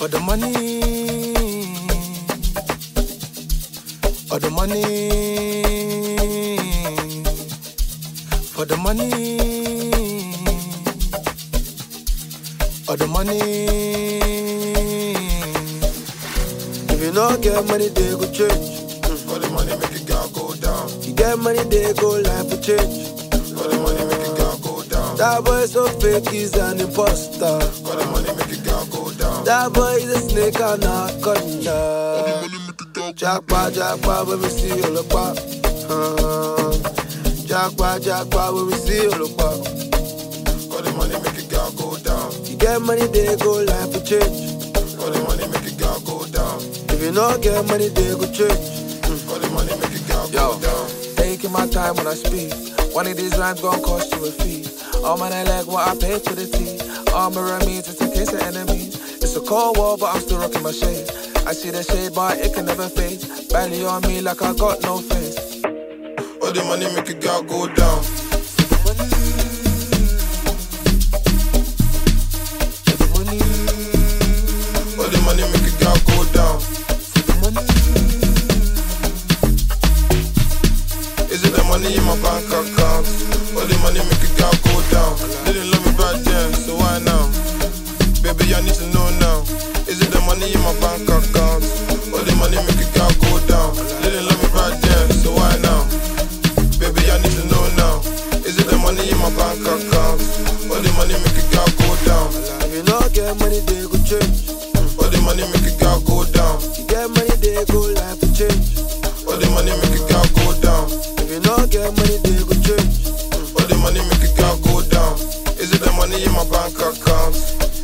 For the money, for the money, for the money, for the money. If you don't get money, they go change. For the money, make it go down. You get money, they go life will change. For the money, make it go down. That boy so fake, he's an imposter. For the money, make it go down. That boy is a snake and a conda. Jackpot, when we see you look back. Jackpot, when we see you look back. For the money, make it go down. You get money, they go life will change. For the money, make it go down. If you don't get money, they go change. For the money, make it go down. Taking my time when I speak. One of these rhymes gon' cost you a fee. All man, I like what I pay for the tea. Armor and means, it's in case of enemies. It's a cold war, but I'm still rocking my shade. I see the shade, but it can never fade. Belly on me like I got no face. For the money, make it go down. For the money, For the money, make it go down. for the money. Is it the money in my bank account? For the money, make it go down. Didn't love me back then, so why now? Baby, I need to know now. Is it the money in my bank account? For the money, make it go down. Didn't love me back then, so why now? Baby, I need to know now. Is it the money in my bank account? For the money, make it go down. If you don't get money, they go change. For the money, make it go down. You get money, they go life will change. For the money, make it go down. If you don't get money, they go change. For the money, make it go down. Is it the money in my bank account?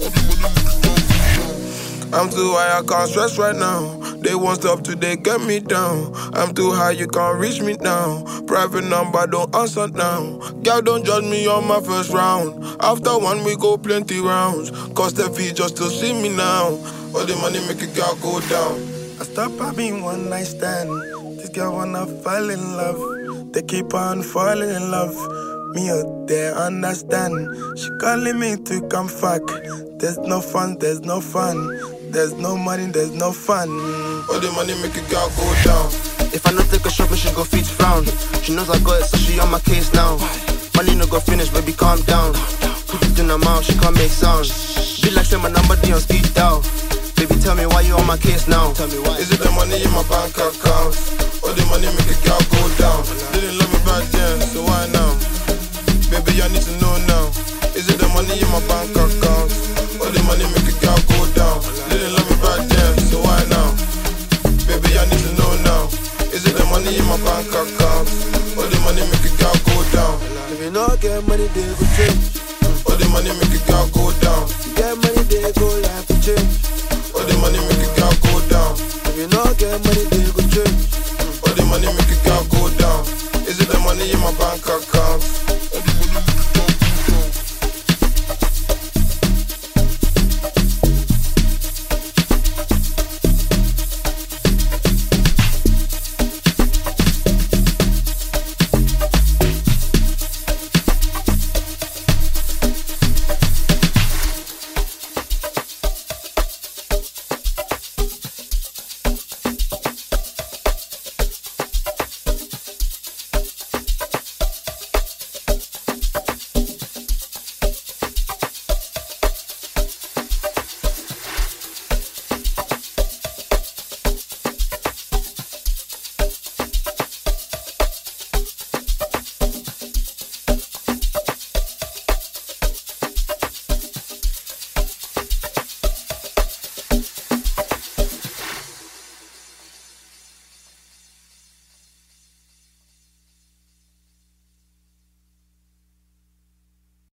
I'm too high, I can't stress right now. They won't stop till they get me down. I'm too high, you can't reach me now. Private number, don't answer now. Girl, don't judge me on my first round. After one, we go plenty rounds. Cost the fee just to see me now. For the money, make it go down. I stop having one night stand. This girl wanna fall in love. They keep on falling in love. Me out there understand. She calling me to come fuck. There's no fun, there's no fun. There's no money, there's no fun. For the money, make it go down. If I don't take a shopping, she go feet frown. She knows I got it, so she on my case now. Money no go finish, baby, calm down. Put it in her mouth, she can't make sound. Be like say my number D on speed dial. Baby, tell me why you on my case now. Tell me why. Is it the money in my bank account? Or the money make it go down? Didn't love me back then, so why now? Baby, I need to know now. Is it the money in my bank account? Or the money make it go down? Didn't love me back then, so why now? Baby, I need to know now. Is it the money in my bank account? Or the money make it go down? If you don't get money, they go change. Or the money make it go down? You get money, they go life will change. Or the money make it go down? If you don't get money, they go change. Or the money make it go down? Is it the money in my bank account?